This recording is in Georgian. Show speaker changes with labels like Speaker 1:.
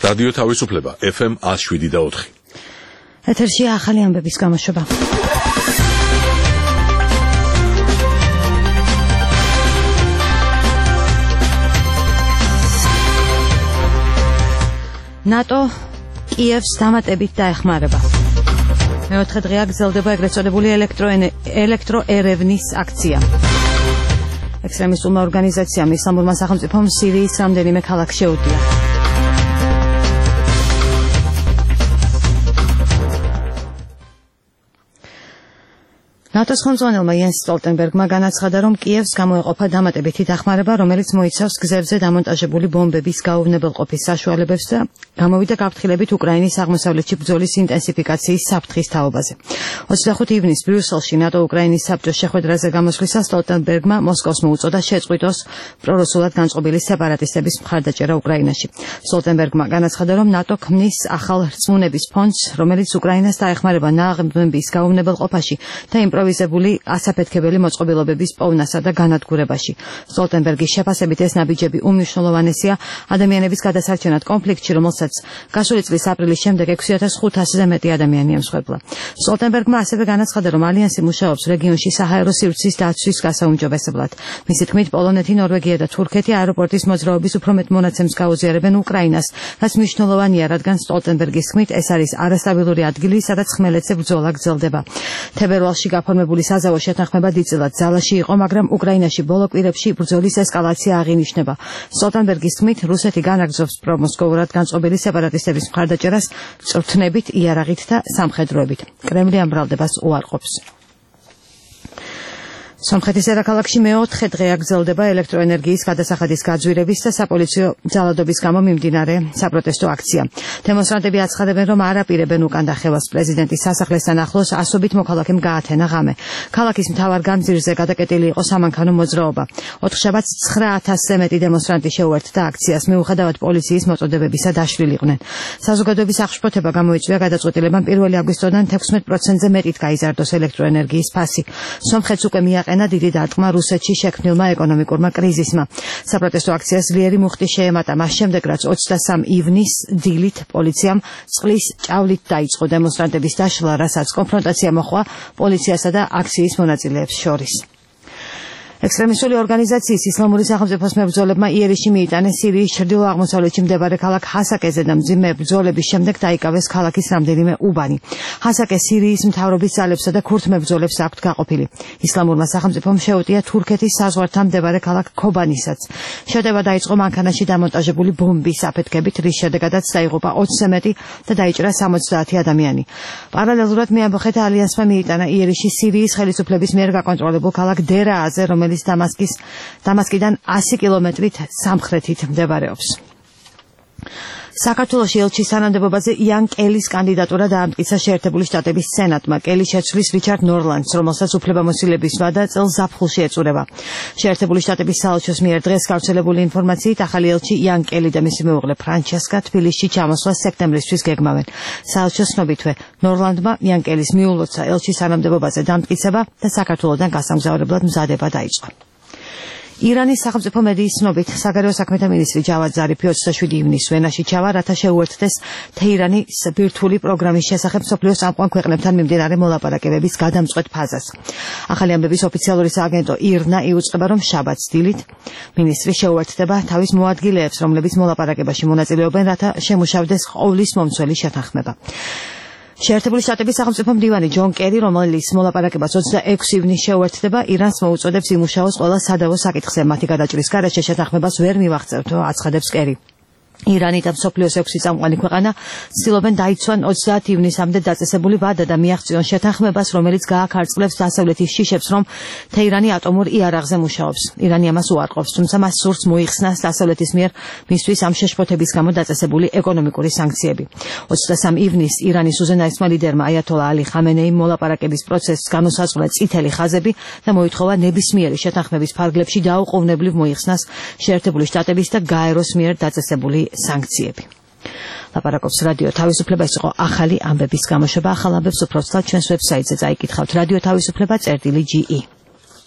Speaker 1: რადიო თავისუფლება FM 107.4.
Speaker 2: ეთერში ახალი ამბების გამოშვება. ნატო კიევს დამატებით დაეხმარება. მეოთხე დღეა გრძელდება ეგრეთ წოდებული ელექტროერევნის აქცია. ექსტრემისტულმა ორგანიზაციამ ისლამურმა სახელმწიფომ სირიის რამდენიმე ქალაქს შეუტია. ნატოს ხელმძღვანელმა იენს სტოლტენბერგმა განაცხადა, რომ კიევს გამოეყოფა დამატებითი დახმარება, რომელიც მოიცავს გზებზე დამონტაჟებული ბომბების გაუვნებელყოფის საშუალებებს და გამოვიდა გაფრთხილებით უკრაინის აღმოსავლეთში ბრძოლის ინტენსიფიკაციის საფრთხის თაობაზე. 25 ივნისს ბრიუსელში ნატო-უკრაინის საბჭოს შეხვედრაზე გამოსვლისას სტოლტენბერგმა მოსკოვს მოუწოდა შეწყვიტოს პრორუსულად განწყობილი სეპარატისტების მხარდაჭერა უკრაინაში. სტოლტენბერგმა განაცხადა, რომ ნატო ქმნის ახალ რწმუნების ფონდს, რომელიც უკრაინას დაეხმარება ნაღმების გაუვნებელყოფაში და იმპროვიზებული ასაფეთქებელი მოწყობილობების პოვნასა და განადგურებაში. სტოლტენბერგის შეფასებით ეს ნაბიჯები უმნიშვნელოვანესია ადამიანების გადასარჩენად კონფლიქტში, რომელსაც გასული წლის აპრილის შემდეგ 6500-ზე მეტი ადამიანი ემსხვერპლა. სტოლტენბერგმა ასევე განაცხადა, რომ ალიანსი მუშაობს რეგიონში საჰაერო სივრცის დაცვის გასაუმჯობესებლად. მისი თქმით, პოლონეთი, ნორვეგია და თურქეთი აეროპორტის მოძრაობის უფრო მეტ მონაცემს გაუზიარებენ უკრაინას, რაც მნიშვნელოვანია, რადგან სტოლტენბერგის თქმით, ეს არის არასტაბილური ადგილი, სადაც ხმელეთზე ბრძოლა გრძელდება. თებერვალში გაფორმებული საზავო შეთანხმება დიდწილად ძალაში იყო, მაგრამ უკრაინაში ბოლო კვირებში ბრძოლის ესკალაცია აღინიშნება. სტოლტენბერგის თქმით, რუსეთი განაგრძობს პრომოსკოვურად განწყობილი სეპარატისტების მხარდაჭერას წვრთნებით, იარაღით და სამხედროებით. კრემლი ამ ბრალდებას უარყოფს. სომხეთის დედაქალაქში მეოთხე დღეა გრძელდება ელექტროენერგიის გადასახადის გაძვირების და საპოლიციო ძალადობის გამო მიმდინარე საპროტესტო აქცია. დემონსტრანტები აცხადებენ, რომ არ აპირებენ უკან დახევას პრეზიდენტის სასახლესთან ახლოს ასობით მოქალაქემ გაათენა ღამე. ქალაქის მთავარ გამზირზე გადაკეტილი იყო სამანქანო მოძრაობა. ოთხშაბათს 9000-ზე მეტი დემონსტრანტი შეუერთდა აქციას, მიუხედავად პოლიციის მოწოდებებისა დაშლილიყვნენ. საზოგადოების აღშფოთება გამოიწვია გადაწყვეტილებამ 1 აგვისტოდან 16%-ზე მეტით გაიზარდოს ელექტროენერგიის ფასი. სომხეთს უკვე მიაყენა დიდი დარტყმა რუსეთში შექმნილმა ეკონომიკურმა კრიზისმა. საპროტესტო აქციას ძლიერი მუხტი შეემატა მას შემდეგ, რაც 23 ივნისს დილით პოლიციამ წყლის ჭავლით დაიწყო დემონსტრანტების დაშლა, რასაც კონფრონტაცია მოჰყვა პოლიციასა და აქციის მონაწილეებს შორის. ექსტრემისტული ორგანიზაციის ისლამური სახელმწიფოს მებრძოლებმა იერიში მიიტანეს სირიის ჩრდილო-აღმოსავლეთში მდებარე ქალაქ ჰასაკეზე და მძიმე ბრძოლების შემდეგ დაიკავეს ქალაქის რამდენიმე უბანი. ჰასაკე სირიის მთავრობის ძალებსა და ქურთ მებრძოლებს აქვთ გაყოფილი. ისლამურმა სახელმწიფომ შეუტია თურქეთის საზღვართან მდებარე ქალაქ ქობანისაც. შეტევა დაიწყო მანქანაში დამონტაჟებული ბომბის აფეთქებით, რის შედეგადაც დაიღუპა 20-ზე მეტი და დაიჭრა 70 ადამიანი. პარალელურად მეამბოხეთა ალიანსმა მიიტანა იერიში სირიის ხელისუფლების მიერ გაკონტროლებულ ქალაქ დერააზე, რომელიც დამასკიდან 100 კილომეტრით სამხრეთით მდებარეობს. საქართველოში ელჩის თანამდებობაზე იან კელის კანდიდატურა დაამტკიცა შეერთებული შტატების სენატმა. კელი შეცვლის რიჩარდ ნორლანდს, რომელსაც უფლებამოსილების ვადა წელს ზაფხულში ეწურება. შეერთებული შტატების საელჩოს მიერ დღეს გავრცელებული ინფორმაციით ახალი ელჩი იან კელი და მისი მეუღლე ფრანჩესკა თბილისში ჩამოსვლა სექტემბრისთვის გეგმავენ. საელჩოს ცნობითვე ნორლანდმა იან კელის მიულოცა ელჩის თანამდებობაზე დამტკიცება და საქართველოდან გასამგზავრებლად მზადება დაიწყო. ირანის სახელმწიფო მედიის ცნობით, საგარეო საქმეთა მინისტრი ჯავად ზარიფი 27 ივნისს ვენაში ჩავა, რათა შეუერთდეს თეირანის ბირთვული პროგრამის შესახებ მსოფლიოს წამყვან ქვეყნებთან მიმდინარე მოლაპარაკებების გადამწყვეტ ფაზას. ახალი ამბების ოფიციალური სააგენტო ირნა იუწყება, რომ შაბათს დილით მინისტრი შეუერთდება თავის მოადგილეებს, რომლებიც მოლაპარაკებაში მონაწილეობენ, რათა შემუშავდეს ყოვლის მომცველი შეთანხმება. შეერთებული შტატების სახელმწიფო მდივანი ჯონ კერი, რომელიც მოლაპარაკებას 26 ივნისს შეუერთდება, ირანს მოუწოდებს იმუშაოს ყველა სადავო საკითხზე. მათი გადაჭრის გარეშე შეთანხმებას ვერ მივაღწევთ, აცხადებს კერი. ირანი და მსოფლიოს 6 წამყვანი ქვეყანა ცდილობენ დაიცვან 30 ივნისამდე დაწესებული ვადა და მიაღწიონ შეთანხმებას, რომელიც გააქარწყლებს დასავლეთის შიშებს, რომ თეირანი ატომურ იარაღზე მუშაობს. ირანი ამას უარყოფს, თუმცა მას სურს მოიხსნას დასავლეთის მიერ მისთვის ამ შეშფოთების გამო დაწესებული ეკონომიკური სანქციები. 23 ივნისს ირანის უზენაესმა ლიდერმა აიათოლა ალი ხამენეიმ მოლაპარაკების პროცესს განუსაზღვრა წითელი ხაზები და მოითხოვა ნებისმიერი შეთანხმების ფარგლებში დაუყოვნებლივ მოიხსნას შეერთებული შტატების და გაეროს მიერ დაწესებული სანქციები. ლაპარაკობს რადიო თავისუფლება, ეს იყო ახალი ამბების გამოშვება. ახალ ამბებს უფრო ცალ ჩვენს ვებსაიტზე წაიკითხავთ. რადიო თავისუფლება წერტილი GE.